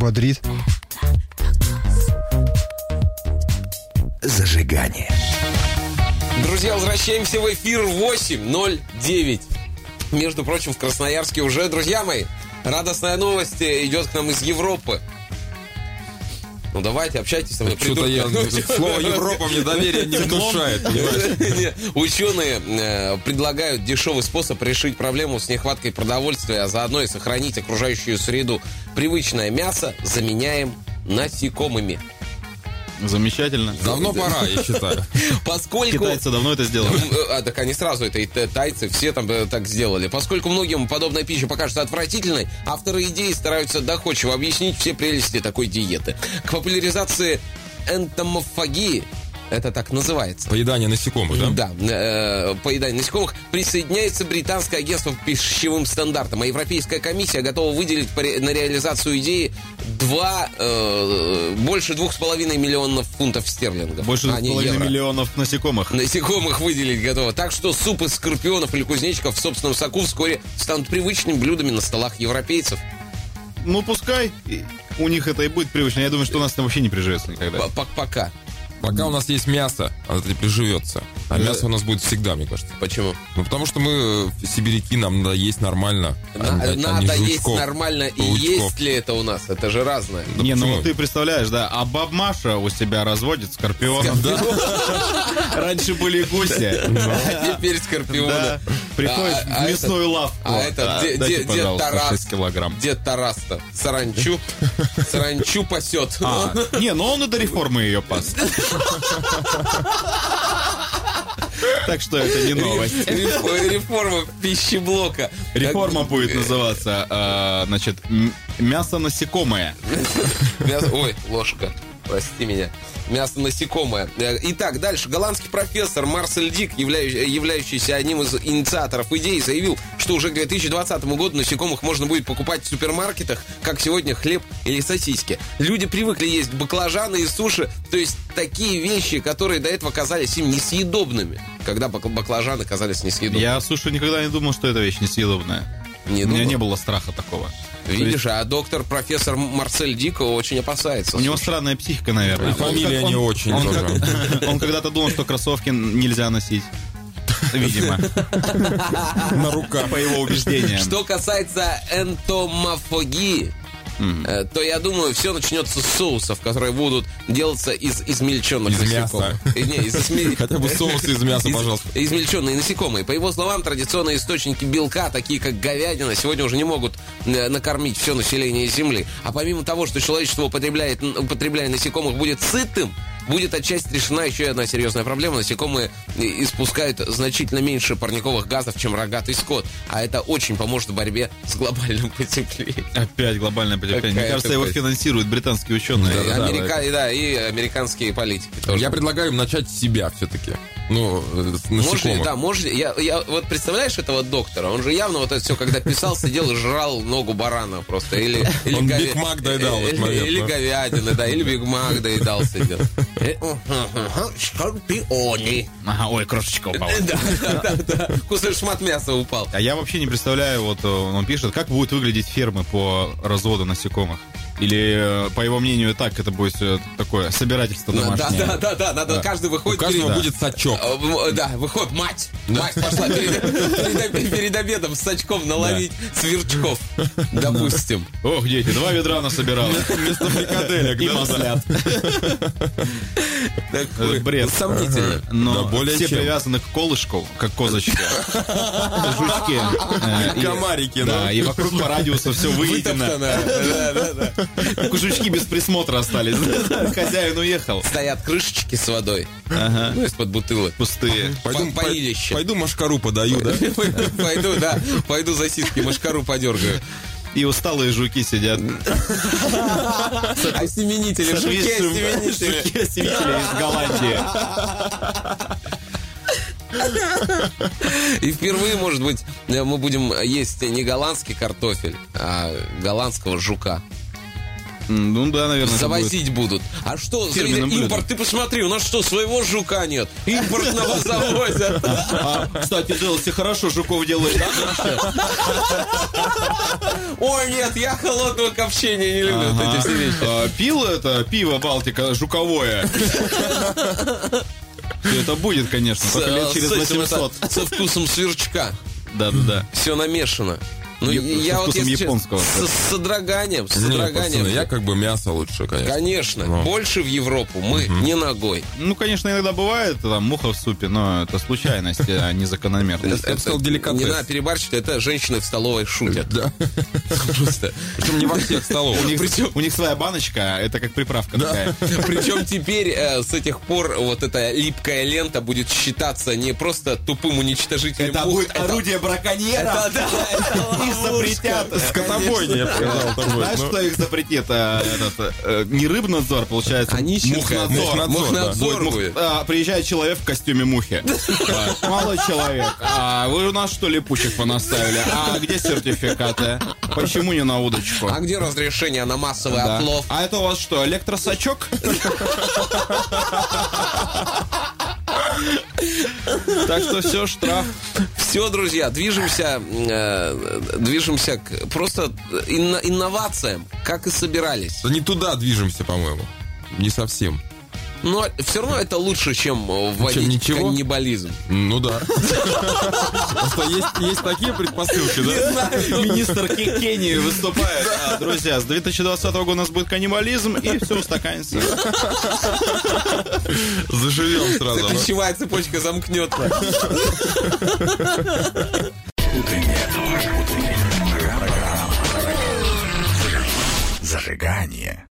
Бодрит. Зажигание. Друзья, возвращаемся в эфир 8:09. Между прочим, в Красноярске уже, друзья мои, радостная новость идет к нам из Европы. Ну давайте, общайтесь со мной. Что-то слово Европа мне доверия не внушает, понимаешь? Ученые предлагают дешевый способ решить проблему с нехваткой продовольствия, а заодно и сохранить окружающую среду. Привычное мясо заменяем насекомыми. Замечательно. Давно пора, я считаю. Поскольку... Китайцы давно это сделали. Так они сразу, это и тайцы, все там так сделали. Поскольку многим подобная пища покажется отвратительной, авторы идеи стараются доходчиво объяснить все прелести такой диеты. К популяризации энтомофагии, это так называется. Поедание насекомых, да? Да, поедание насекомых, присоединяется британское агентство по пищевым стандартам, а Европейская комиссия готова выделить на реализацию идеи больше 2,5 миллионов фунтов стерлингов. Больше 2,5 миллионов насекомых. Насекомых выделить готово. Так что суп из скорпионов или кузнечиков в собственном соку вскоре станут привычными блюдами на столах европейцев. Ну, пускай у них это и будет привычно. Я думаю, что у нас это вообще не приживется никогда. Пока. Пока у нас есть мясо, оно не приживется. А мясо у нас будет всегда, мне кажется. Почему? Ну, потому что мы сибиряки, нам надо есть нормально. Надо есть нормально. И есть ли это у нас? Это же разное. Да не, ну ты представляешь, да, а баб Маша у себя разводит скорпионов. Да. Раньше были гуси. А теперь скорпионы. Приходит в мясную лавку. А это дед Тарас. 6 килограмм. Дед Тарас-то саранчу пасет. Не, ну он и до реформы ее пас. Так что это не новость. Реформа пищеблока. Реформа будет называться, значит, мясо насекомое. Ой, ложка. Прости меня. Мясо насекомое. Итак, дальше. Голландский профессор Марсель Дик, являющийся одним из инициаторов идеи, заявил, что уже к 2020 году насекомых можно будет покупать в супермаркетах, как сегодня хлеб или сосиски. Люди привыкли есть баклажаны и суши, то есть такие вещи, которые до этого казались им несъедобными, когда баклажаны казались несъедобными. Я суши никогда не думал, что это вещь несъедобная. У меня не было страха такого. Видишь, а профессор Марсель Дик очень опасается. У него странная психика, наверное. Фамилия не очень тоже. Он когда-то думал, что кроссовки нельзя носить. Видимо. На руках. По его убеждениям. Что касается энтомофагии, то, я думаю, все начнется с соусов, которые будут делаться из измельченных насекомых. Хотя бы соусы из мяса, пожалуйста. Измельченные насекомые. По его словам, традиционные источники белка, такие как говядина, сегодня уже не могут накормить все население Земли. А помимо того, что человечество, употребляя насекомых, будет сытым, будет отчасти решена еще одна серьезная проблема. Насекомые испускают значительно меньше парниковых газов, чем рогатый скот. А это очень поможет в борьбе с глобальным потеплением. Опять глобальное потепление. Мне кажется, его финансируют британские ученые. И американские политики тоже. Я предлагаю им начать с себя все-таки. Ну, насекомых. Можно. Я вот представляешь этого доктора? Он же явно вот это все, когда писал, сидел и жрал ногу барана просто. Он Биг Мак доедал в этот момент. Или говядины, да, или Биг Мак доедал, сидел. Скорпионы. Ага, ой, крошечка упала. Да. Кусок шмат мяса упал. А я вообще не представляю, вот он пишет, как будут выглядеть фермы по разводу насекомых. Или, по его мнению, так это будет такое собирательство домашнее. Да, надо, каждый выходит. У каждого будет сачок. Да, выходит мать. Мать пошла перед обедом с сачком наловить сверчков, допустим. Ох, дети, 2 ведра насобирала. Вместо фрикаделек. И маслят. Бред. Сомнительно. Но все привязаны к колышку, как козочки. Жучки. Комарики, да. И вокруг по радиусу все выедено. Только жучки без присмотра остались. Хозяин уехал. Стоят крышечки с водой. Ага. Ну, из-под бутылок. Пустые. Пойду машкару подаю, да? Пойду за сиськи машкару подергаю. И усталые жуки сидят. Осеменители. Жуки-осеменители из Голландии. И впервые, может быть, мы будем есть не голландский картофель, а голландского жука. Ну да, наверное. Завозить будут. А что, Фирменным блюдом. импорт, ты посмотри, у нас что, своего жука нет? Импортного завозят. Кстати, Делси хорошо жуков делает, да? Ой, нет, я холодного копчения не люблю. Вот эти все вещи. Пил это пиво Балтика жуковое. Это будет, конечно, только лет через 800. Со вкусом сверчка. Да. Все намешано. Ну, я вот вкусом если японского. с содроганием, Не, пацаны, я как бы мясо лучше, конечно. Конечно, Но. больше в Европу мы не ногой. Ну, конечно, иногда бывает там муха в супе, но это случайность, а не закономерность. Я бы сказал, деликатес. Не надо перебарщивать, это женщины в столовой шутят. Да. Просто. Причем не во всех столовых. У них своя баночка, это как приправка такая. Причем теперь с этих пор вот эта липкая лента будет считаться не просто тупым уничтожителем Это мух, будет орудие браконьера. это, да, это Их запретят. Скотобойня, я бы сказал, такой. Знаешь, Ну, что их запретит? Не рыбнадзор, получается, Они мухнадзор. Мухнадзор будет. Приезжает человек в костюме мухи. Молодой человек. Вы у нас что липучек понаставили? А где сертификаты? Почему не на удочку? А где разрешение на массовый Да. отлов? А это у вас что, электросачок? Так что все, штраф. Все, друзья, движемся к просто инновациям, как и собирались. да не туда движемся, по-моему. Не совсем. Но все равно это лучше, чем вводить ничего? каннибализм. Ну да. Просто есть такие предпосылки, да? Министр Кении выступает. Друзья, с 2020 года у нас будет каннибализм, и все устаканится. Заживем сразу. Пищевая цепочка замкнется. Утренняя программа. Зажигание.